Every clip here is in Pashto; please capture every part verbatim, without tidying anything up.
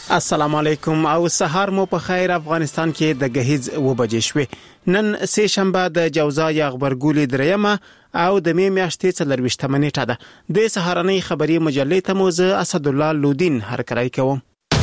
السلام علیکم او سهار مو په خیر. افغانستان کې د غهیز و بجې شوې. نن سه شنبه د جوزا یا خبرګولې دریمه او د می میاشتې څلرويشتمه نیټه ده. د سهارنۍ خبري مجلې ته موزه اسد الله لودین هرکړای کوم.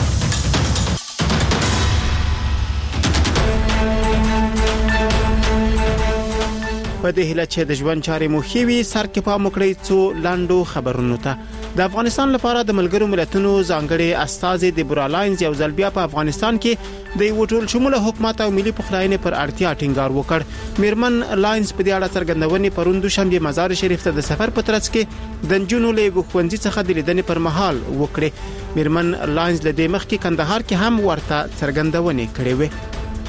په دې هله چې د ژوند چارې مو خېوي سر کې پام وکړئ څو لاندو خبرونو ته. د افغانستان لپاره د ملګرو ملتونو ځانګړي استازي د برالاینز یو ځل بیا په افغانستان کې د یو ټول شموله حکومت او ملي پخلاینې پر اړتیا ټینګار وکړ. میرمن لاینز په دې اړه څرګندونې پروند شنبه مزار شریف ته د سفر په ترڅ کې د جنونو له بخوندي څخه د لیدنې پر مهال وکړه. میرمن لاینز له دې مخکې کندهار کې هم ورته څرګندونې کړې وې.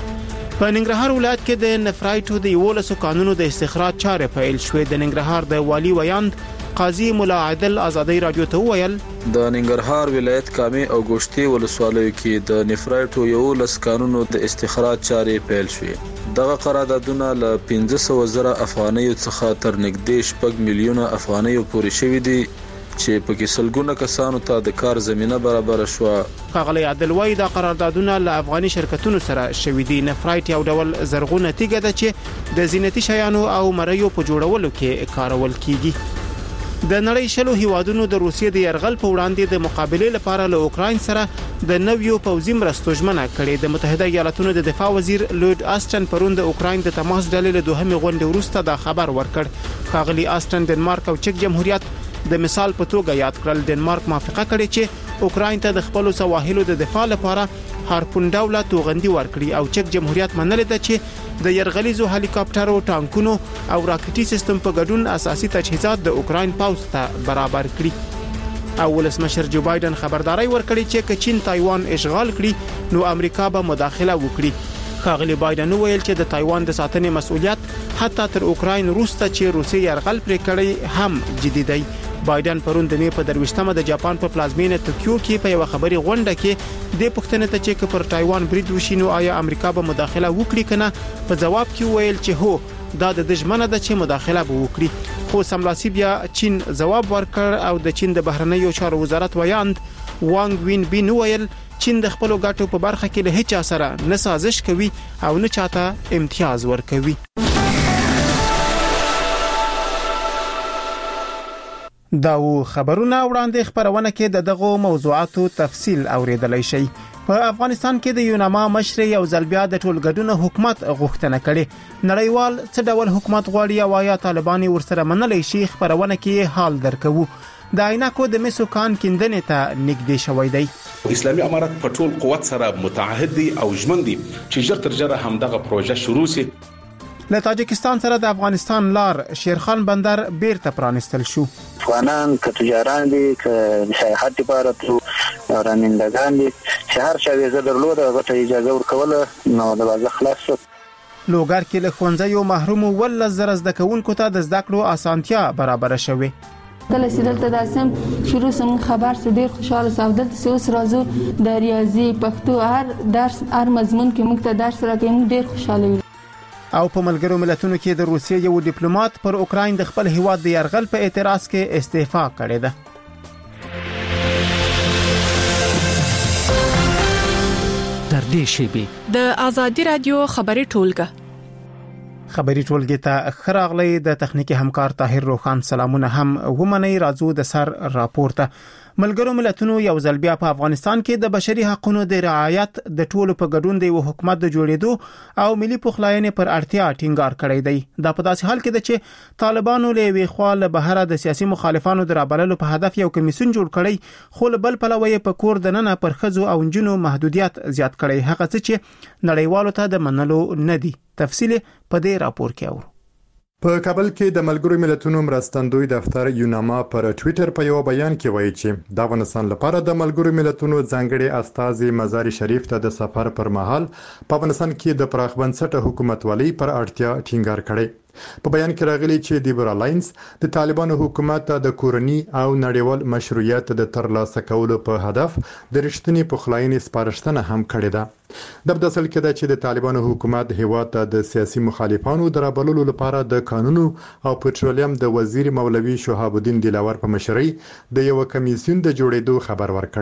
په ننګرهار ولایت کې د نفرایټو د یولسو قانونو د استخراج چارې پیل شوې. د ننګرهار د والی ویاند قاضي مولا عادل آزادۍ رادیو ته ویل د ننګرهار ولایت کامې او ګوشتي ولسوالیو کې د نفرایټو یولس قانونو د استخراج چارې پیل شوې. دغه قراردادونه له پنځه سوه زره افغانیو څخه تر نږدې شپږ میلیونه افغانیو پورې شوي دي چې په کې سلګونه کسانو ته د کار زمينه برابر شو. ښاغلی عادل وایي دا قراردادونه له افغاني شرکتونو سره شوي دي. نفرایټ یو ډول زرغونه تیږه ده چې د زینتي شیانو او مریو په جوړولو کې کارول کیږي. د نړۍ شلو هیوادونو د روسیې د يرغل په وړاندې د مقابلې لپاره له اوکراین سره د نویو پوځي مرستو ژمنه کړې. د متحده ایالاتونو د دفاع وزیر لورد آسټن پرون د اوکراین د تماس ډلې له دوهمې غونډې وروسته دا خبر ورکړ. ښاغلی آسټن ډنمارک او چک جمهوریت د مثال په توګه یاد کړل. ډنمارک موافقه کړې چې اوکراین ته د خپل سواحلو د دفاع لپاره هارپون ډوله توغندي ورکړي او چک جمهوریت منلې ده چې د يرغلیزو هلیکاپټرو ټانکونو او راکټي سیستم په ګډون اساسي تجهیزات د اوکراین پوځ ته برابر کړي. او ولسمشر جو بایدن خبرداري ورکړي چې که چین تایوان اشغال کړي نو امریکا به مداخله وکړي. ښاغلی بایدن ویل چې د تایوان د ساتنې مسؤلیت حتی تر اوکراین وروسته چې روسیې يرغل پرې کړی هم جدي دی. بایدن پرون د می په درويشتمه د جاپان په پلازمینه توکیو کې په یو خبري غونډه کې د پښتنې ته چې پر تایوان برید وشي نو آیا امریکا به مداخله وکړي کنه په جواب کې ویل چې هو دا د دښمنه ده چې مداخله به وکړي. خو سملاسي بیا چین جواب ورکړ او د چین د بهرنیو چارو وزارت ویاند وانګ وین بین ویل چین د خپل ګټو په برخه کې له هیڅ سره نه سازش کوي او نه چاته امتیاز ورکوي. دا و خبرونه وړاندې خبرونه کې د دغه موضوعاتو تفصیل اوریدلای شي. په افغانستان کې د یوناما مشر یو ځل بیا د ټولګډون حکومت غوښتنه کړې. نړیوال څه ډول حکومت غواړي او آیا طالبان ورسره منلای شي خبرونه کې حال درکو. د عینکو د مسو کان کیندنې ته نږدې شوی دی. اسلامي امارات په ټول قوت سره متعهد دي او ژمن دي چې ژر تر ژره همدغه پروژه شروع شي. له تاجکستان سره د افغانستان لار شیرخان بندر بیرته پرانستل شو. افغانان که تجاران دي که سیاحت لپاره تو رانندگان دي چې هر چا ویزه درلوده هغه اجازه ورکوله نو د واځه خلاص شو. لوګر کې له ښوونځیو محروم ول زر زده کوونکو ته د زده کړو اسانتیا برابر شوه. کله چې دلته داسم شروع سم خبر سو ډیر خوشاله سعادت سه اوس راځو د ریاضي پښتو هر درس هر مضمون کې موږ ته درس راکې ډیر خوشاله یو. او په ملګرو ملتونو کې د روسیې یو ډیپلوماټ پر اوکراین د خپل هیواد د يرغل په اعتراض کې استعفا کړې ده. در دې شیبه د آزادي رادیو خبري ټولګه خبري ټولګه ته خراغلي د تخنیکی همکار طاهر روخان سلامونه هم ومني راځو د سر راپورته. ملګرو ملتونو یو ځل بیا په افغانستان کې د بشري حقوقو د رعایت د ټولو په ګډون دی او حکومت د جوړېدو او ملي پخلاینې پر اړتیا ټینګار کړی دی. دا په داسې حال کې ده چې طالبانو له وی خواله بهره د سیاسي مخالفانو درابللو په هدف یو کمیسیون جوړ کړی خو بل پلوي په کور د ننه پر خزو او جنونو محدودیت زیات کړی. هغه څه چې نړیوالو ته د منلو نه دي. تفصیل په دې راپور کې اورو. په کابل کې د ملګرو ملتونو مرستندوی دفتر یوناما پر ټوئیټر په یو بیان کې وایي چې د افغانستان لپاره د ملګرو ملتونو ځانګړي استازي مزار شریف ته د سفر پر مهال په افغانستان کې د پراخ بنسټه حکومتولي پر اړتیا ټینګار کړي. په بیان کې راغلي چې د برالاینز د طالبانو حکومت د کورنی او نړیوال مشروعیت د ترلاسه کولو په هدف د رښتینی پخلاینې سپارښتنه هم کړې ده. د بدسل کې د چې د طالبانو حکومت هیواد د سیاسي مخالفانو درابلولو لپاره د قانونو او پټرولیم د وزیر مولوی شهاب الدین دلاور په مشرۍ د یو کمیسیون د جوړېدو خبر ورکړی.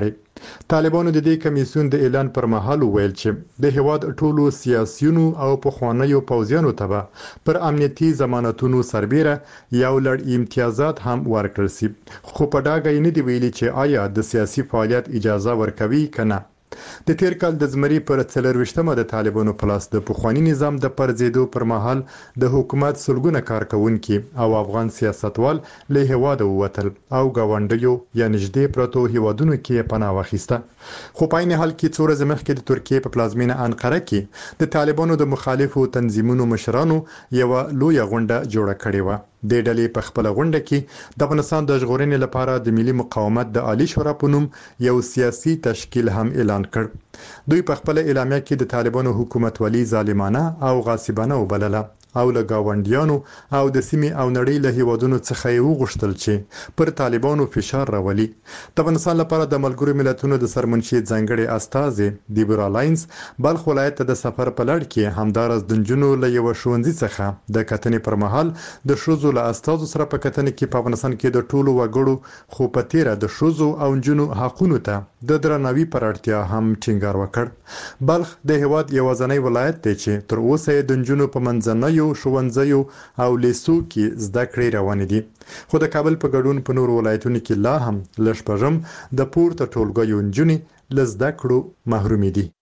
طالبانو د دې کمیسیون د اعلان پر مهال ویل چې د هیواد ټولو سیاسيونو او پخوانیو پوځیانو ته پر امنیتي ضمانتونو سربېره یو لړ امتیازات هم ورکړل شي، خو په ډاګه نه دی ویلي چې آیا د سیاسي فعالیت اجازه ورکوي کنه. د تیر کال د زمري پر څلرويشتمه د طالبانو پلاس د پخوانی نظام د پرځېدو پر مهال د حکومت سلګونه کارکونکي او افغان سیاستوال له هیواده ووتل او گاونډیو یا نږدې پروتو هیوادونو کې پناه واخیسته. خو په عین حال کې څو ورځې مخکې د ترکیې په پلازمینه انقره کې د طالبانو د مخالفو تنظیمونو مشرانو یو لویه غونډه جوړه کړې و. د ډلې په خپل غونډه کې د افغانستان د ژغورنې لپاره د ملي مقاومت د عالی شورا په نوم یو سیاسي تشکیل هم اعلان کړ. دوی په خپل اعلامیه کې د طالبانو حکومتولي ظالمانه او غاصبانه وبلله او له گاونډیانو او د سیمې او نړۍ له هیوادونو څخه یې وغوښتل چې پر طالبانو فشار راولي. د افغانستان لپاره د ملګرو ملتونو د سرمنشي ځانګړي استازي دیبرا لاینز بلخ ولایت ته د سفر په لړ کې همدارس د نجونو له یو ښوونځي څخه د کتنې پر مهال د شوزو له استازو سره په کتنې کې په افغانستان کې د ټولو وګړو خو په تیره د شوزو او نجونو حقوقو ته د درناوي پر اړتیا هم ټینګار وکړ. بلخ د هیواد یوازینی ولایت دی چې تر اوسه د نجونو په منځنۍ ښوونځیو او لیسو کې زده کړې روانې دي، خو د کابل په ګډون په نور ولایتونو کې لا هم لږ شپږم د پورته ټولګیو نجونې له زده کړو محرومې دي.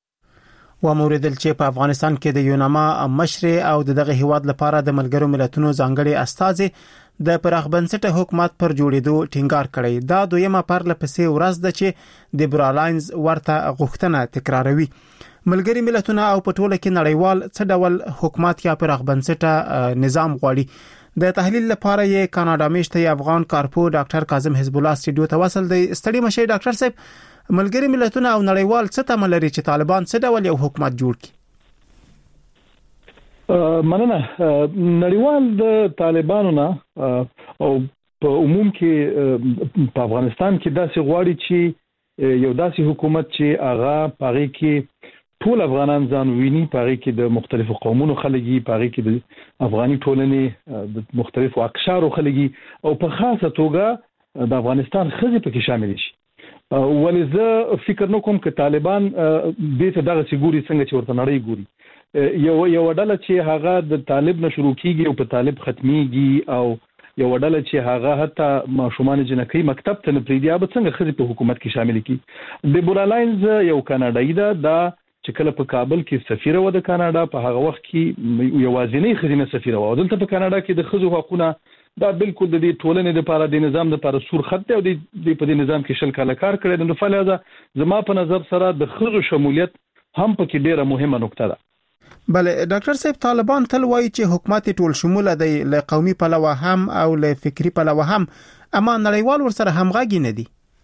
و موردل چې په افغانستان کې د یوناما مشر او دغه هیواد لپاره د ملګرو ملتونو ځانګړي استازي د پراخ بنسټه حکومت پر جوړېدو ټینګار کړی. دا دویمه پرله پسې ورځ ده چې د برالاینز ورته غوښتنه تکراروي. ملګری ملتونه او په ټوله کې نړیوال څه ډول حکومت یا پراخ بنسټه نظام غواړي. د تحلیل لپاره یې کاناډا میشته افغان کارپو ډاکټر کاظم حزب الله سټډیو ته وصل دی. ستړي مشه ډاکټر صاحب، ملګری ملتونه او نړیوال څه تمه لري چې طالبان څه ډول یو حکومت جوړ کړي؟ مننه. نړیوال د طالبانو نه او په عموم کې په افغانستان کې داسې غواړي چې یو داسې حکومت چې هغه پاره کې ټول افغانان ځان ویني، پاره کې د مختلفو قومونو خلګي، پاره کې د افغاني ټولنې د مختلفو اقشارو خلګي او په خاصه توګه د افغانستان خزي پکې شامل شي. ولې زه فکر نکوم چې طالبان دې ته دغه سګوري څنګه چې ورته نړۍ ګوري. یو یو ډله چې هغه د طالب نه شروع کیږي او په طالب ختميږي او یو ډله چې هغه حتی ماشومان جنکۍ مکتب ته نه پریدي، به څنګه خزي په حکومت کې شامل کی. دیبرا لاینز یو کاناډایی ده، دا چې کله په کابل کې سفیر و د کاناډا په هغه وخت کې یوازینی خزینه سفیر و. دلته په کاناډا کې د خزو حقوقونه دا بالکل د دې ټولنې لپاره د نظام لپاره سور خط دی او د په دې نظام کې شل کاله کار کړی. نو فلزا زما په نظر سره د خزو شمولیت هم پکې ډیره مهمه نقطه ده. بله ډاکټر صاحب، طالبان تل وایي چې حکومت ټول شموله دی، له قومي پلوه هم او له فکری پلوه هم، اما نړیوال ورسره همغږي نه دي.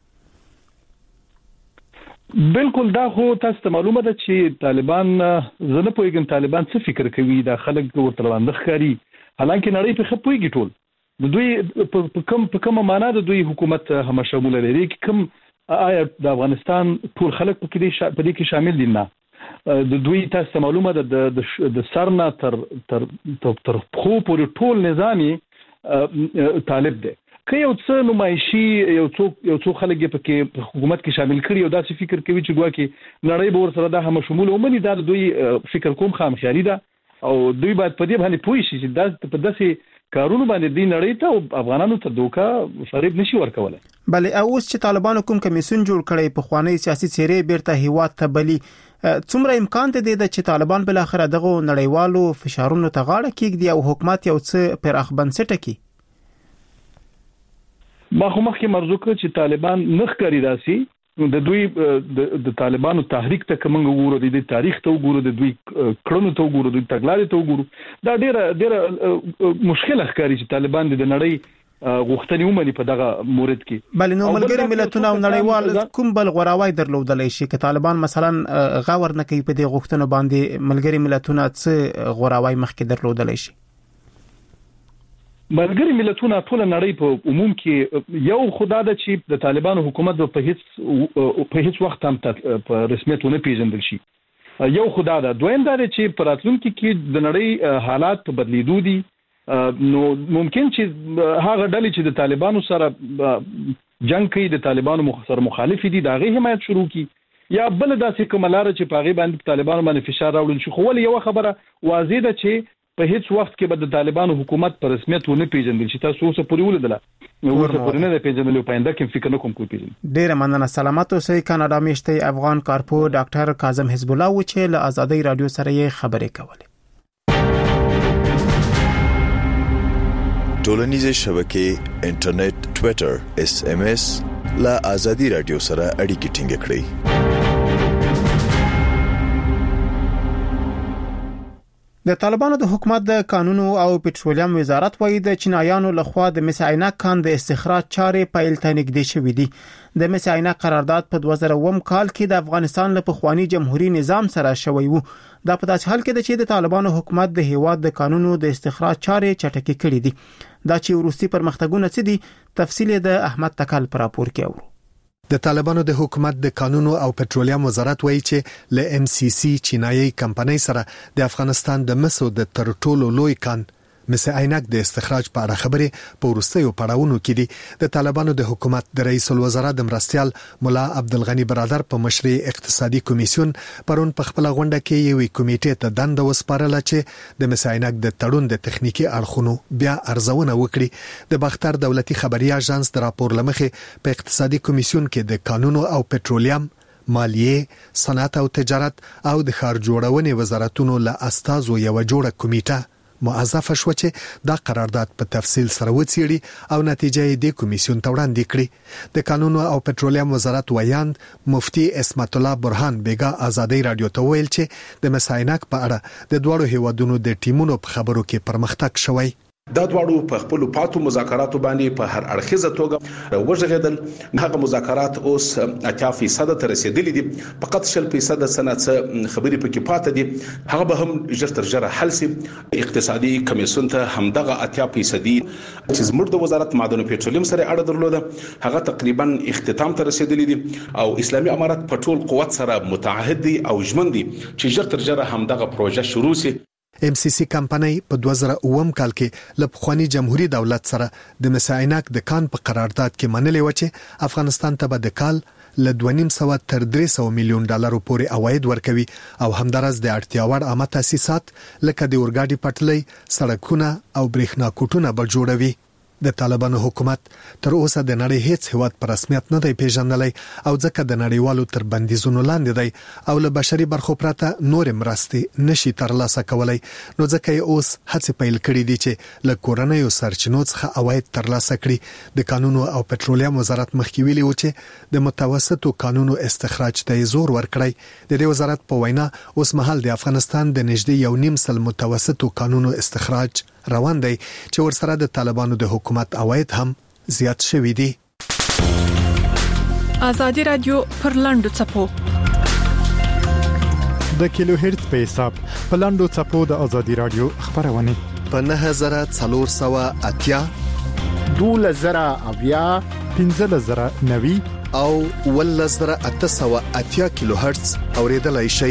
بالکل، دا خو تاسو ته معلومه ده چې طالبان زه نه پوهیږم طالبان څه فکر کوي، دا خلک ورته وړاندې ښکاري، حالانکه نړۍ په خپل پوهیږي ټول د دوی په کوم په کومه معنا د دوی حکومت هم شامل لري. کوم آیا د افغانستان ټول خلک په کې په دې کې شامل دي؟ نه. د دوی تاسو ته معلومه ده د سرنا تر تر تر خو پورې ټول نظامی طالب دی. که یو څه نمایشي یو څو یو څو خلک په کې حکومت کې شامل کړي او داسې فکر کوي چې ګوا کې نړۍ به ورسره دا هم شمول ومني، دا دوی فکر کوم خام خیالي ده او دوی باید په دې باندې پوه شي چې دا په داسې کارونو باندې دی نړۍ ته او افغانانو ته دوکا فریب نشي ورکولای. بله، او اوس چې طالبانو کوم کمیسیون جوړ کړي په خوانی سیاسي چیرې بیرته هیواد ته بلی، څومره امکان دی چې طالبان بل اخر دغه نړیوالو فشارونو ته غاړه کېږدي او حکومت یو څه پراخ بنسټه کی؟ ما خو مخکې مرزو کړ چې طالبان نخ کاری راسي د دوی د طالبانو تحریک ته کوم وګورو، د تاریخ ته وګورو، د دوی کړنو ته وګورو، د تګلارې ته وګورو، دا ډیره ډیره مشکله ښکاري چې طالبان د نړۍ غوښتنې ومني په دغه مورد کې. بل نو ملګری ملتونه او نړیوال کوم بل غوراوی درلودلای شي چې طالبان مثلا غور نه کوي په دې غوښتنو باندې؟ ملګری ملتونه څه غوراوی مخکې درلودلای شي؟ ملګری ملتونه ټول نړۍ په عموم کې یو خدا ده چې د طالبانو حکومت په هیڅ په هیڅ وخت هم په رسمیت ونه پیژندل شي. یو خدا ده. دویم دا چې په راتلونکي کې د نړۍ حالات په بدلیدو دي، نو ممکن چې هغه ډلې چې د طالبانو سره جنگ کوي د طالبانو مخسر مخالف دي دا غي حمایت شروع کی یا بل داسې کوم لار چې پاغي باندې طالبانو باندې فشار راوړل شي خو ول یو خبره واضح ده چې په هیڅ وخت کې به د طالبانو حکومت پر رسمیت ونه پیژندل شي تاسو اوس پورې ولدله نو اوس پورې نه پیژندل په انده کې فکر نه کوم کوم پیژن ډیر مننه سلامت اوسئ کاناډا میشته افغان کارپو ډاکټر کاظم حزب الله و چې له آزادۍ رادیو سره یې خبرې کولې ټولنیزه شبکې انټرنیټ ټوئیټر اس ام اس له آزادۍ رادیو سره اړیکې ټینګ کړئ د طالبانو د حکومت د قانون او پټرولیم وزارت وايي د چینایانو لخوا د مس عینک کان د استخراج چارې پیل ته نږدې شوې دي د مس عینک قرارداد په دوه زره اووه کال کې د افغانستان له پخوانی جمهوریت نظام سره شوی وو دا په داسې حال کې د چې د طالبانو حکومت د هیواد د قانون د استخراج چارې چټکې کړې دي دا چې وروستي پرمختګونه څه دي تفصیل د احمد تکل پر راپور کې اورو د طالبانو د حکومت د قانون او پټرولیم وزارت وایي چې ل ام سی سی چینایي کمپنۍ سره د افغانستان د مسو د تر ټولو لوی کان مس عینک د استخراج په اړه خبرې په ورستیو پړاوونو کې دي د طالبانو د حکومت د رئیس الوزرا د مرستيال مولا عبدالغنی برادر په مشرۍ اقتصادي کمیسیون پرون په خپل غونډه کې یو کمیټې ته دند وسپارل چې د مس عینک د تړون د تخنیکی اړخونو بیا ارزونه وکړي د باختر دولتي خبري اژانس د راپور لمخې په اقتصادي کمیسیون کې د قانون او پټرولیم مالیه صنعت او تجارت او د ښار جوړونې وزارتونو له استازو یو جوړه کمیټه موظفه شو چې دا قرارداد په تفصیل سره وڅېړي او نتیجه یې د کمیسیون ته وړاندې کړي د قانون او پټرولیم وزارت ویاند مفتي اسمت الله برهان بیگا آزادۍ رادیو ته ویل چې د مس عینک په اړه د دوړو هیوادونو د ټیمونو په خبرو کې پرمختګ شوی دا دواړو په خپل پاتو مذاکراتو باندې په هر اړخیزه توګه وژغېدل هغه مذاکرات اوس اتیا فیصد ته رسیدلي دي فقط شل فیصد سنت خبري پکې پاتې دي هغه به هم ژر تر ژره حل شي اقتصادي کمیسیون ته همدغه اتیا فیصد چې زموږ د وزارت معدن او پټرولیم سره اړه درلوده هغه تقریبا اختتام ته رسیدلي دي او اسلامي امارات په ټول قوت سره متعهد دي او ژمن دي چې ژر تر ژره همدغه پروژه شروع شي ام سی سی کمپنۍ په دوه زره اووه کال کې له پخوانی جمهوریت دولت سره د مس عینک د کان په قرارداد کې منلې و چې افغانستان ته به د کال له دوه نیم سوه تر درې سوه میلیون ډالر پورې عواید ورکوي او همدارس د اړتیا وړ عامه تاسیسات لکه د اورګاډي پټلۍ سړکونه او برېښنا کوټونه به جوړوي د طالبانو حکومت تر اوسه د نړۍ هیڅ هیواد په رسمیت نه دی پیژندلی او ځکه د نړیوالو تر بندیزونو لاندې دی او له بشري برخو پرته نور مرستې نشي ترلاسه کولای نو ځکه یې اوس هڅې پیل کړې دي چې له کورنیو سرچینو څخه عواید ترلاسه کړي د قانون او پټرولیم وزارت مخکې ویلي و چې د متوسطو قانونو استخراج ته زور ورکړی د دې وزارت په وینا اوس مهال د افغانستان د نږدې یو نیم سل متوسطو قانونو استخراج روان دی چې ورسره د طالبانو د حکومت عواید هم زیات شوي دي آزادي رادیو پر لاندو چپو د کیلو هرتز په حساب په لاندو چپو د آزادي رادیو خبرونه په نه زره څلور سوه اتیا دوله زره اویا پنځه زره نوي او ول زره اته سوه اتیا کیلو هرتز اوریدلای شي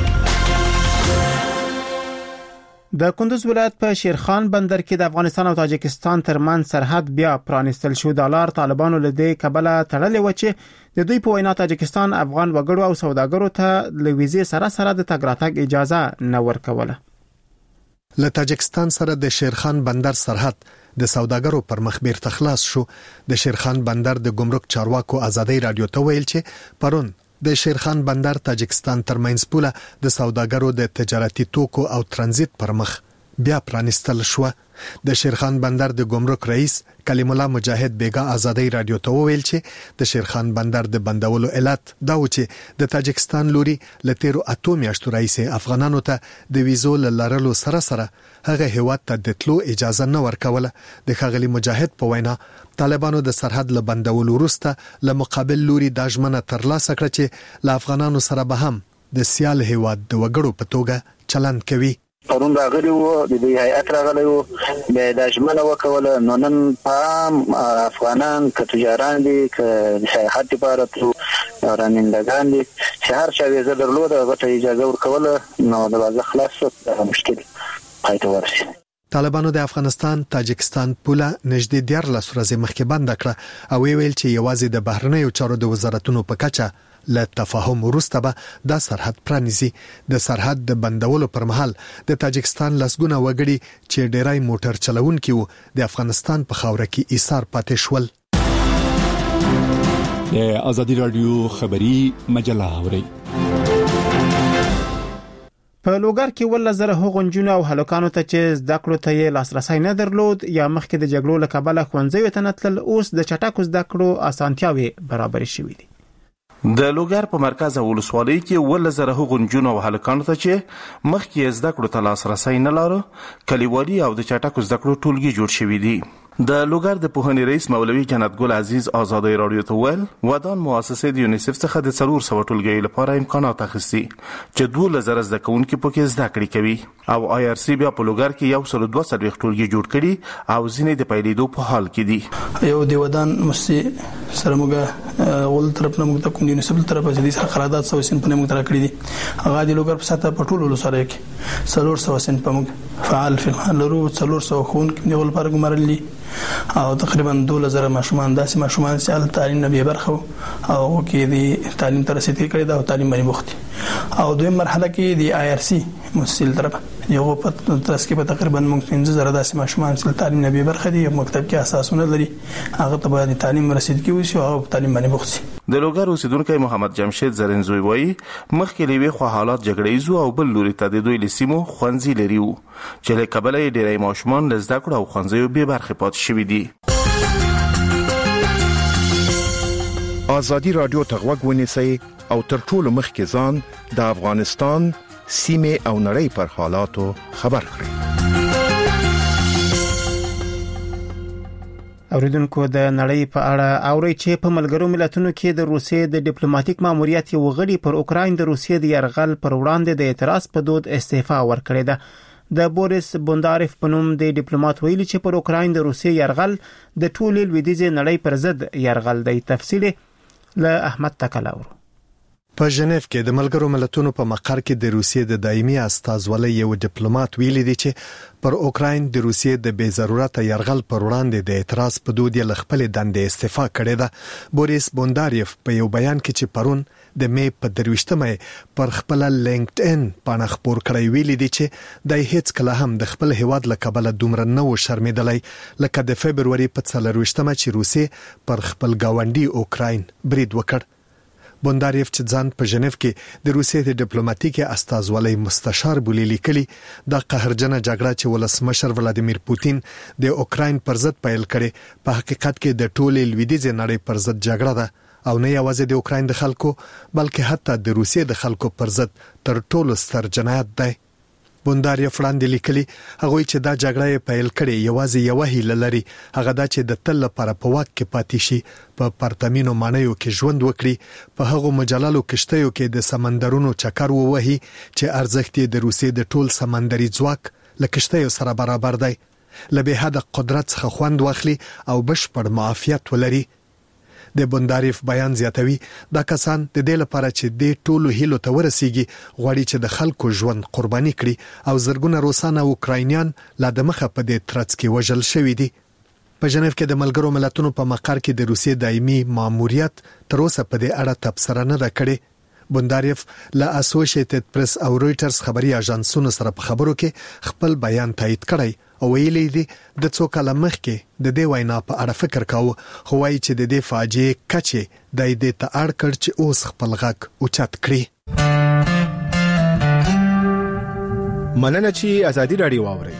د کندوز ولایت په شیرخان بندر کې د افغانستان او تاجکستان ترمن سرحد بیا پرانستل شو د لار طالبانو له دې کبله تړلې و چې د دوی په وینا تاجکستان افغان وګړو او سوداګرو ته د ویزې سره سره د تګ راتګ اجازه نه ورکوله له تاجکستان سره د شیرخان بندر سرحد د سوداګرو پر مخ بیرته خلاص شو د شیرخان بندر د ګمرک چارواکو آزادۍ رادیو ته ویل چې پرون د شیرخان بندر تاجکستان ترمنځ پوله د سوداګرو د تجارتي توکو او ترانزیت پر مخ بیا پرانستل شو د شیرخان بندر د ګمرک رئیس کلیم الله مجاهد بیگا آزادۍ رادیو ته ویل چې د شیرخان بندر د بندولو علت دا و چې د تاجکستان لوري له تیرو اتو میاشتو راځي افغانانو ته د ویزو لرلو سره سره هغه هیواد ته د تلو اجازه نه ورکوله د خغلی مجاهد په وینا طالبانو د سرحد له بندولو وروسته له مقابل لوري د ژمنه ترلاسه کړ چې له افغانانو سره به هم د سیال هیواد د وګړو په توګه چلند کوي پرون راغلی وو د دې هیئت راغلی وو به د ژمنه وکوله نو نن پام افغانان که تجاران دي که سیاحت لپاره تلو رانندگان دي چې هر چا ویزه درلوده هغه ته اجازه ورکوله نو د بازه خلاص مشکل پای ته ورسېد طالبانو د افغانستان تاجکستان پوله نږدې دیارلس ورځې مخکې بند کړه او ویل چې یوازې د بهرنیو چارو د وزارتونو په کچه له تفاهم وروسته به د سرحد پرانیزي. د سرحد د بندولو پر مهال د تاجکستان لسګونه وګړي چې ډیرای موټر چلوونکي وو د افغانستان په خاوره کې ایثار پاتې شول. د ازادي رادیو خبری مجله اوري. په لوګر کې ول زره هغونجونه او هلکانو ته چې زده کړو ته یې لاسرسي نه درلود یا مخکې د جګړو له کبله ښوونځیو ته نتلل، اوس د چټکو زده کړو اسانتیاوي برابر شوې دي. د لوګر په مرکز ولسوالۍ کې ول زره هغونجونه او هلکانو ته چې مخکې زده کړو ته لاسرسي نه لرو، کلیوالي او د چټکو زده کړو ټولګي جوړ شوي دي. د لوګر د پوهنې رئیس مولوي جنت ګل عزیز آزادۍ رادیو ته ویل ودان مؤسسې د یونیسف څخه د څلور سوه ټولګیو لپاره امکانات اخیستي چې دوه زره زده کوونکي پکې زده کړې کوي او آی آر سی بیا په لوګر کې یو سل دوه څلوېښت ټولګي جوړ کړي او ځینې د پیلېدو په حال کې دي. یو د ودان مؤسسې سره موږ ول طرف نه موږ ته کوم یونیسف طرف څخه سره قرارداد سو سین په موږ تر کړی دي. هغه د لوګر په ساته په ټولو ولسوالۍ کې څلور سوه سین په موږ فعال فعال لرو، څلور سوه خون کې یو لپاره ګمارلي او تقریبا دوه زره ماشومان داسې ماشومان چې تعلیم نه به برخه او کې د تعلیم تر رسیدګي کړی دا او تعلیم باندې مخته او دویم مرحله کې د آی آر سی مسل طرف یو په ترڅ کې په تقریبا موږ پنځه زره داسې ماشومان چې تعلیم نه به برخه دي مکتب کې اساسونه لري هغه ته باید تعلیم رسیدګي وشي او تعلیم باندې مخته. د لوګر اوسیدونکو محمد جمشید زرنزوی وایي مخکې لوي خو حالات جګړې زو او بل لوري ته د دوی لسیمو خوانزي لري وو چې له کبله ډېرای ماشومان لزده کړو او خوانزيو به برخه پات شوي دي. ازادي رادیو ته غوږ ونیسئ او تر ټولو مخکې ځان د افغانستان سیمه او نړۍ پر حالاتو خبر کړئ. اوریدونکو د نړۍ په اړه اوري چې په ملګرو ملتونو کې د روسیې د ډیپلوماټیک ماموریت یو غړي پر اوکراین د روسیې د یرغل پر وړاندې د اعتراض په دود استعفا ورکړې ده. د بوریس بونداریف په نوم د ډیپلوماټ ویلي چې پر اوکراین د روسیې یرغل د ټولې لویدیځې نړۍ پر ضد یرغل دی. تفصیل له احمد تکلاور. په ژنیف کې د ملګرو ملتونو په مقر کې د روسیې د دایمي استازولۍ یو ډیپلوماټ ویلي دی چې پر اوکراین د روسیې د بې ضرورت یرغل پر وړاندې د اعتراض په دود یې خپل دندې استعفا کړې ده. بوریس بونداریف په یو بیان کې چې پرون د مې په درويشتمه پر خپل لینکډ ان باندې خبر کړی ویلي دی چې د هیڅ کله هم د خپل هیواد لکبل دومره نه و شرمېدلای لکه د فبرवरी په څلرويشتمه چې روسیې پر خپل گاونډي اوکراین برید وکړ. بونداریف چې ځان په ژنیف کې د روسیې د ډیپلوماټیک استازولۍ مستشار بولی لیکلي د قهرجنه جګړه چې ولسمشر ولادیمیر پوتین د اوکراین پر ضد پیل کړي په حقیقت کې د ټولې لویدیځې نړۍ پر ضد جګړه ده او نه یوازې د اوکراین د خلکو بلکې حتی د روسیې د خلکو پر ضد تر ټولو ستر جنایت دی. بونداریف وړاندې لیکلي هغه چې دا جګړه پیل کړي یوازې یو هیله لري هغه دا چې د تل لپاره په واک کې پاتې شي په پرتمینو مانیو کې ژوند وکړي په هغه مجللو کشتیو کې د سمندرونو چکر ووهي چې ارزښت د روسیې د ټول سمندري ځواک لکشتیو سره برابر دی لبه حد قدرت څخه خوند واخلي او بشپړ معافیت ولري. د بونداریف بیان زیاتوي دا کسان د دې لپاره چې د ټولو هیلو ته ورسیږي غواړي چې د خلکو ژوند قرباني کړي او زرګونه روسان او اوکراینیان لا د مخه په دې ترڅ کې وژل شوي دي. په ژنیف کې د ملګرو ملتونو په مقر کې د روسیې دایمي ماموریت تر اوسه په دې اړه تبصره نه ده کړې. بونداریف له اسوسییټډ پریس او رويټرز خبري اژانسونو سره په خبرو کې خپل بیان تایید کړی او ویلي دی د څو کال مخکې د دې وینا په اړه فکر کاوه خو وايي چې د دې فاجعه کچې د دې ته اړ کړ چې اوس خپل غږ اوچت کړي. مننه چې ازادي رادیو واوري.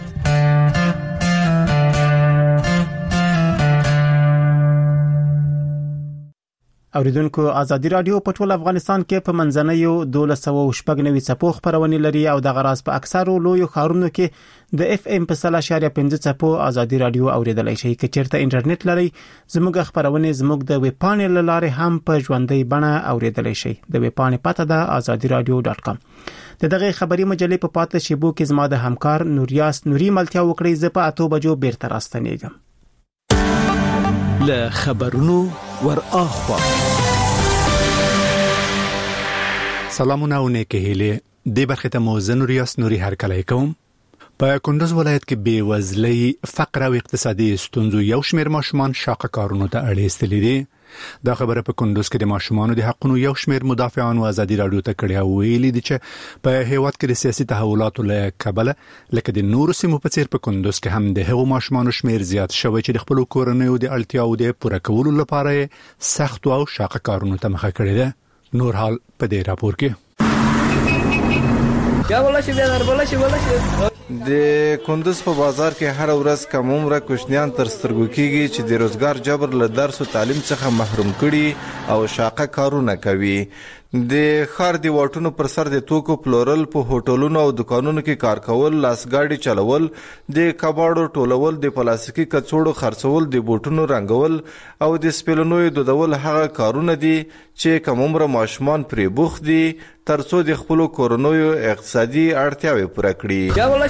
اوریدونکو ازادي رادیو په ټول افغانستان کې په منځنیو دولس سوه شپږ نوي څپو خبرونه لري او د غراس په اکثرو لویو ښارونو کې د اف ام په سل اشاریه پنځه څپو ازادي رادیو اوریدلای شي. که چیرته انټرنیټ لري زموږ خبرونه زموږ د ویب پاڼې لاره هم په ژوندۍ بڼه اوریدلای شي. د ویب پاڼې پته ده azadi radio dot com. د دغه خبري مجلې په پاتله شیبو کې زما د همکار نوریاس نوري ملتیا وکړي ز په اتو بجو بیرته راستنېږم. له خبرونو ور اخوا سلامونه او نیکه هیله د برخه ته موزن ریاست نوري هر کله کوم. په کندوز ولایت کې بې وزلۍ، فقر او اقتصادي ستونزو یو شمېر ماشومان شاقه کارونو ته اړ ایستلي دي. دا خبره په کندوز کې د ماشومانو د حقونو یو شمېر مدافعانو ازادي راډیو ته کړې او ویلي دي چې په هیواد کې د سیاسي تحولاتو له کبله لکه د نورو سیمو په څیر په کندوز کې هم د هغو ماشومانو شمېر زیات شوی چې د خپلو کورنیو د اړتیاو د پوره کولو لپاره سختو او شاقه کارونو ته مخه کړې ده. نور حال په دې راپور کې. د کندوز په بازار کې هر ورځ کم عمره کوچنیان تر سترګو کېږي چې د روزګار جبر له درس او تعلیم څخه محروم کړي او شاقه کارونه کوي. د ښار د واټونو پر سر د توکو پلورل، په هوټلونو او دکانونو کې کار کول، لاسګاډي چلول، د کباړو ټولول، د پلاستیکي کڅوړو خرڅول، د بوټونو رنګول او د سپلنوي دودول هغه کارونه دي چې کم عمره ماشومان پرې بوخت دي ترڅو د خپلو کورنیو اقتصادي اړتیاوې پوره کړي.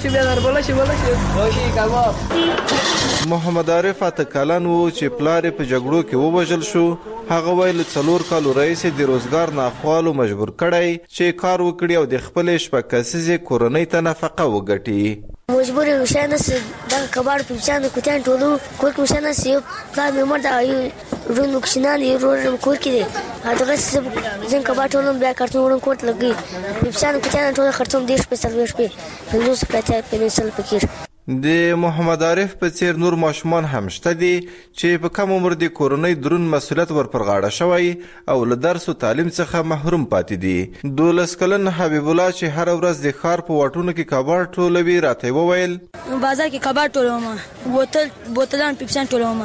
محمد عارف اته کلن و چې پلار په جګړو کې ووژل شو. هغه ویل څلور کالو رئیس د روزګار ناخوالو مجبور کړی چې کار وکړي او د خپلې شپږ کسیزې کورنۍ ته نفقه وګټي. مجبور وشانه سي دا کباړ په شان کوتان ټولو کوک وشانه سي پلان مې مردا یو رونو کښنان یو رورم کور کې هغه څه زين کباړ ټولو بیا کارتون ورن کوټ لګي په شان کوتان ټولو خرڅوم دیش په سلويش په نو څه پته په نسل فکر. د محمد عارف په څیر نور ماشومان هم شته دي چې په کم عمر د کورنۍ درون مسؤلیت ور پر غاړه شوی او له درس او تعلیم څخه محروم پاتې دي. دولس کلن حبیب الله چې هر ورځ د ښار په واټونو کې کباړ ټولوي راته وویل بازار کې کباړ ټولوم، بوتل بوتلان پیپسان ټولوم،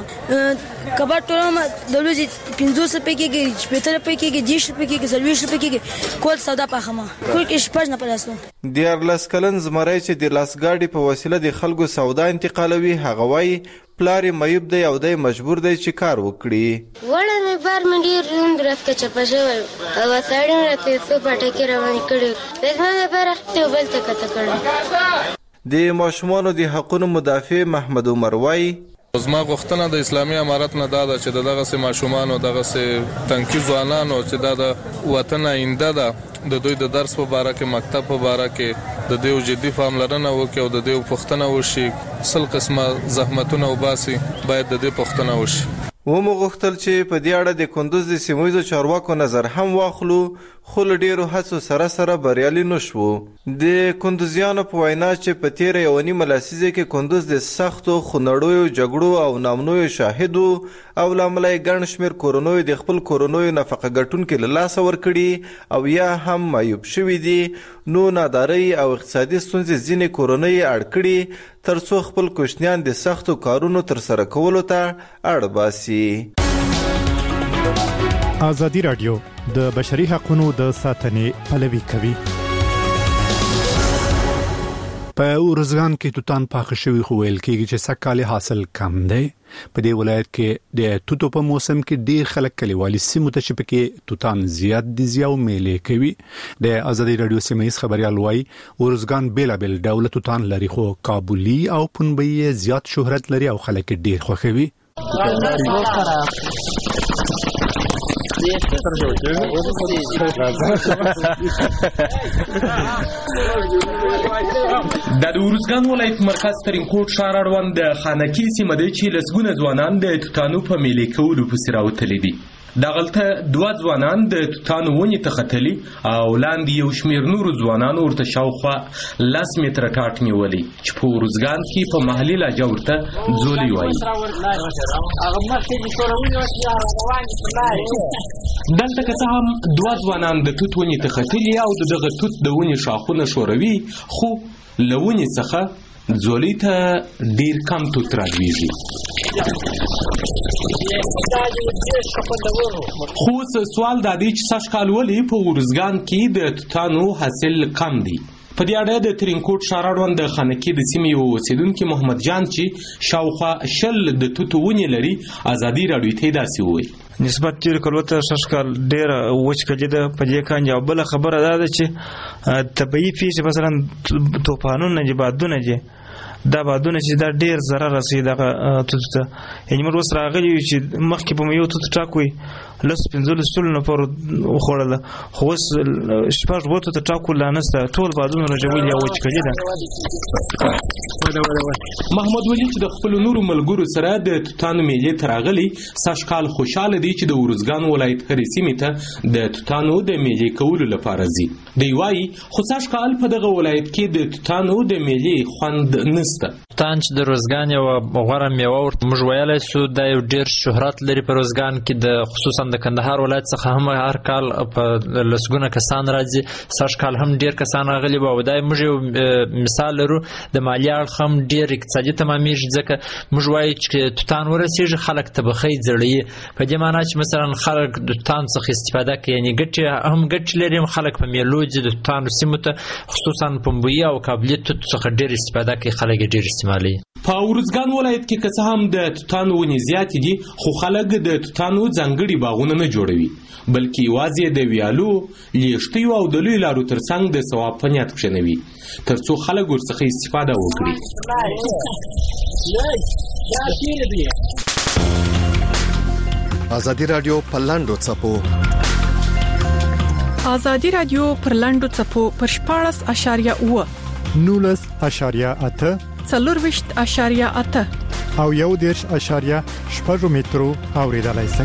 کباړ ټولوم د ورځې پنځوس روپۍ کېږي، شپېته روپۍ کېږي، دېرش روپۍ کېږي، څلوېښت روپۍ کېږي. کول سودا پاخمه کور کې شپږ نه پلاسو. دیارلس کلن زمری چې د لاسګاډي په وسیله د خلکو سودا انتقالوي هغه وایي پلار یې معیوب دی او دی مجبور دی چې کار وکړي. وړه مې بار مې ډېر روند راس کې چپه شوی او سړی مې راته څو پټکې روانې کړي د زما لپاره اخیستې او بل ته کته کړی. د ماشومانو د حقونو مدافع محمد عمر وایي زما غوښتنه د اسلامي امارت نه دا ده چې دغسې ماشومانو دغسې تنکي ځوانانو چې دا د وطن آینده ده د دوی د درس په باره کې، مکتب په باره کې د دوی جدي پاملرنه وکړي او د دوی پوښتنه وشي، سل قسمه زحمتونه وباسي باید د دوی پوښتنه وشي. ومو غوښتل چې په دې اړه د کندوز د سیمویزو چارواکو نظر هم واخلو خو له ډېرو هڅو سره سره بریالي نه شو. د کندوزیانو په وینا چې په تیره یوه نیمه لسیزه کې کندوز د سختو خونړیو جګړو او نامنویو شاهد او له امله یې ګڼ شمېر کورنیو د خپل کورنیو نفقه ګټونکي له لاسه ورکړي او یا هم معیوب شوي دي. نو نادارۍ او اقتصادي ستونزې ځینې کورنۍ اړ کړي ترڅو خپل کوچنیان د سختو کارونو ترسره کولو ته اړ باسي. ازادي راډیو د بشري حقوقو د ساتنې پلوي کوي. په ورزګان کې توتان پاخه شوی خو ویل کېږي چې سکهاله حاصل کم دی. په دې ولایت کې د توتو په موسم کې ډیر خلک کلیوالي سیمو ته چې پکې توتان زیات دي زیاو میلې کوي. د ازادي راډیو سیمایي خبريال وایي ورزګان بیلابل ډول توتان لري خو کابلی او پنبئی زیات شهرت لري او خلک ډیر خوښوي. د ورزګان ولایت مرکز ترینکوټ ښار اړوند د خانکي سیمه دی چې لسګونه ځوانان د توتانو په میلې کولو پسې راوتلي دي. دغلته دوه ځوانان د توتانو ونې ته ختلي او لاندې یو شمېر نورو ځوانانو ورته شاوخوا لس متره ټاټ نیولي چې په ورزګان کې په محلي لهجه ورته ځولۍ وایي. دلته که څه هم دوه ځوانان د توت ونې ته ختلي او د دغه توت د ونې شاخونه ښوروي خو له ونې څخه ځولۍ ته ډېر کم توت رالوېږي. خو سوال دا دی چې سږ کال ولې په ورزګان کې د توتانو حاصل کم دی. په دې اړه د ترینکوټ ښار اړوند د خانکي د سیمې یو اوسېدونکي محمد جان چې شاوخوا شل د توتو ونې لري ازادي راډیو ته داسې وویل. نسبت تیر کلو ته سږ کال ډېره وچکلي ده په دې کانجه. او بله خبره دا ده چې طبیعي پیښې مثلا طوفانونه دي، بادونه دي، دا بادونه چې دا ډېر ضرر رسوي دغه توتو ته. یعنې موږ اوس راغلي یو چې مخکې به مو یو توت ټاک وي لس پنځول سلونه پر خوړل خو اوس شپږ وته ته ټاکو لانسته ټول بادونه راجوي یا وچ کړي ده. محمد ولی چې د خپل نورو ملګرو سره د توتانو میلې تراغلي ساشکال خوشاله دي چې د ورزګان ولایت هرې سیمې ته د توتانو د میلې کولو لپاره ځي. دی وايي خو ساشکال په دغه ولایت کې د توتانو د میلې خوند نسته. توتان چې د روزګان یو غوره میوه ورته موږ ویلی سو دا یو ډېر شهرت لري په روزګان کې د خصوصا د کندهار ولایت څخه هم هر کال په لسګونه کسان راځي. ساشکال هم ډېر کسان راغلي وو او دا موږ یو مثال لرو د مالي اړخ هم ډېر اقتصادي تمامېږي ځکه موږ وایو چې توتان ورسېږي خلک تبخۍ زړوي په دې معنا چې مثلا خلک د توتان څخه استفاده کوي یعنې ګټې هم ګټې لري هم خلک په میلو ځي د توتانو سیمو ته خصوصا پنبوي او کابلي توت څخه ډېر استفاده کوي خلک یې ډېر استعمالوي. په ورزګان ولایت کې که څه هم د توتانو ونې زیاتې دي خو خلک د توتانو ځانګړي باغونه نه جوړوي بلکې یوازې د ویالو لیشتیو او د لویو لارو ترڅنګ د ثواب په نیت کښېنوي تر څو خلک ورڅخه استفاده وکړي. ازادي راډیو په لاندو څپو ازادي راډیو پر لاندو څپو پر شپاړس اشاریه اوه نولس اشاریه اته څلورویشت اشاریه اته او یو دېرش اشاریه شپږ مترو اوریدلای شئ.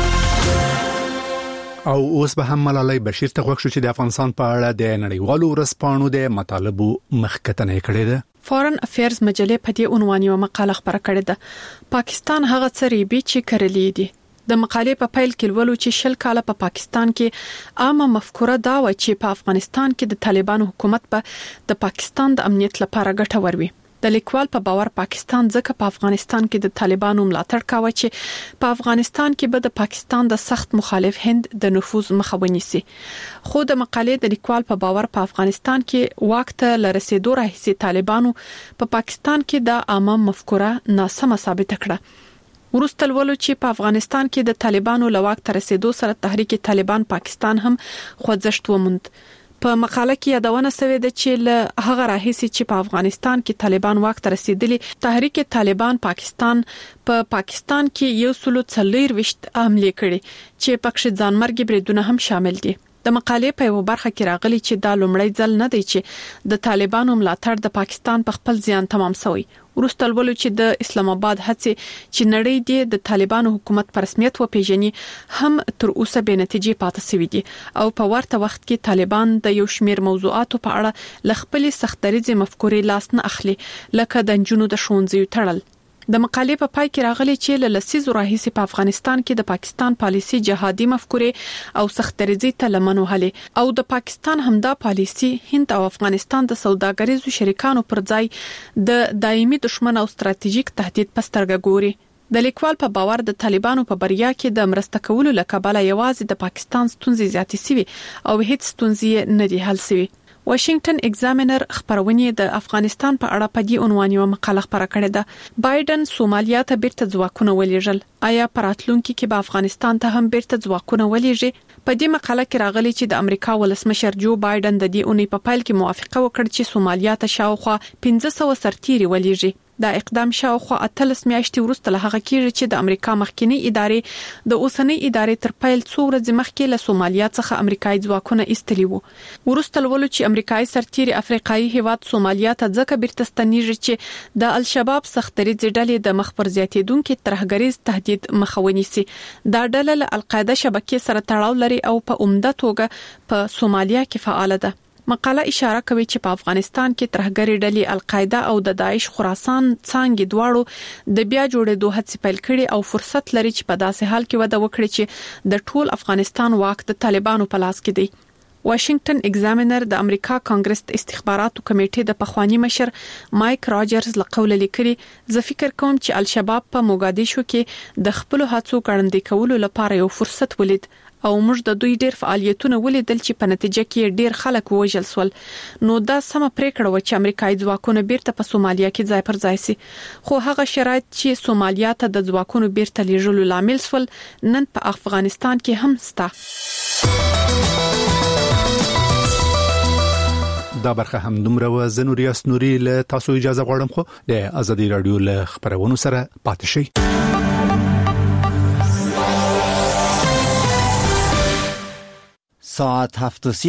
او اوس به هم ملالۍ بشیر ته غوښتل چې د افغانستان په اړه د نړیوالو ورځپاڼو د مطالبو مخکتنه کړې ده. فارن افیرز مجلې په دې عنوان یو مقاله خبره کړې ده. پاکستان هغه څه ریبي چې کړلې دي. د مقالې په پیل کې ولولو چې شل کاله په پا پاکستان کې عامه مفکوره دا و چې په افغانستان کې د طالبانو حکومت په د پاکستان د امنیت لپاره ګټور وي. د لیکوال په باور پاکستان ځکه په افغانستان کې د طالبانو ملاتړ کاوه چې په افغانستان کې به د پاکستان د سخت مخالف هند د نفوذ مخه ونیسي. خو د مقالې د لیکوال په باور په افغانستان کې وخت لرسېدو راهیسې طالبانو په پا پاکستان کې د عامه مفکوره ناسمه ثابت کړه. ورسته ولولو چې په افغانستان کې د طالبانو لواک تر رسیدو سره تحریک طالبان پاکستان هم خوځښت وموند. په مقاله کې یادونه شوې ده چې له هغه راهیسې چې په افغانستان کې طالبان واک ته رسیدلي تحریک طالبان پاکستان په پا پاکستان کې یو سلو څلورویشت حملې کړې چې پکې ځانمرګي بریدونه هم شامل دي. د مقالې په یو برخه کې راغلي چې دا لومړی ځل نه دی چې د طالبانو ملاتړ د پاکستان په خپل ځان تمام شوی. ورسته ولولو چې د اسلام آباد هڅې چې نړۍ دی د طالبانو حکومت په رسمیت وپیژني هم تر اوسه به نتیجې پاتې شوې دي او په ورته وخت کې طالبان د یو شمیر موضوعاتو په اړه لخپلې سختریزي مفکورې لاس نه اخلي لکه د جنونو د شونځي تړل. د مقالې په پای کې راغلي چې له لسیزو راهیسې په افغانستان کې د پاکستان پالیسي جهادي مفکورې او سختریزي ته لمن وهلې او د پاکستان همدا پالیسي هند او افغانستان د سوداګریزو شریکانو پر ځای د دایمي دشمن او ستراتیژیک تهدید په سترګه ګوري. د لیکوال په باور د طالبانو په بریا کې د مرسته کولو لکبله یوازې د پاکستان ستونزې زیاتې شوي او هیڅ ستونزې نه دي حل شوي. واشنگټن ایگزامینر خبرونه د افغانستان په اړه په دې عنوان یو مقاله خبره کړې ده. بایدن سومالیا ته بیرته ځواکونه ولېږل. آیا پراتلونکو کې به افغانستان ته هم بیرته ځواکونه ولېږي؟ په دې مقاله کې راغلي چې د امریکا ولسمشر جو بایدن د دې اونۍ په پیل کې موافقه وکړه چې سومالیا ته شاوخوا پنځه سوه سرتیري ولېږي. دا اقدام شاوخوا اتلس میاشتې وروسته له هغه کېږي چې د امریکا مخکنی ادارې د اوسنۍ ادارې تر پیل څو ورځې مخکې له سومالیا څخه امریکایي ځواکونه ایستلي وو. ورسته ولولو چې امریکایي سرتیري افریقایي هیواد سومالیا ته ځکه بیرته ستنیږي چې د الشباب سختریزي ډلې د مخبر زیاتیدونکو ترهګریز تهدید مخاوني سي. دا ډله له القاعده شبکې سره تړاو لري او په عمده توګه په سومالیا کې فعال ده. مقاله اشاره کوي چې په افغانستان کې ترهګری ډلې القاعده او د داعش خراسان څنګه دواړو د بیا جوړېدو هڅې پیل کړي او فرصت لري چې په داسې حال کې وده وکړي چې د ټول افغانستان واک د طالبانو په لاس کې دی. واشنگټن ایگزامینر د امریکا کانګرس استخباراتو کمیټې د پخوانی مشر مایک راجرز لقول لیکري زه فکر کوم چې الشباب په موګادیشو کې د خپل هڅو ګړندې کولو لپاره یو فرصت ولید او موږ د دوی ډیر فعالیتونه ولیدل چې په نتیجه کې ډیر خلک وژل شول. نو دا سم پریکړه و چې امریکایي ځواکونه بیرته په سومالیا کې ځای پر ځای شي. خو هغه شرایط چې سومالیا ته د ځواکونو بیرته لیږلو لامل شول نن په افغانستان کې هم شته. دا برخه هم دومره و زنو ریاس نوري له تاسو اجازه غواړم خو د ازادي رادیو له خبرونو سره پاتې شئ. ساعت هفت و سی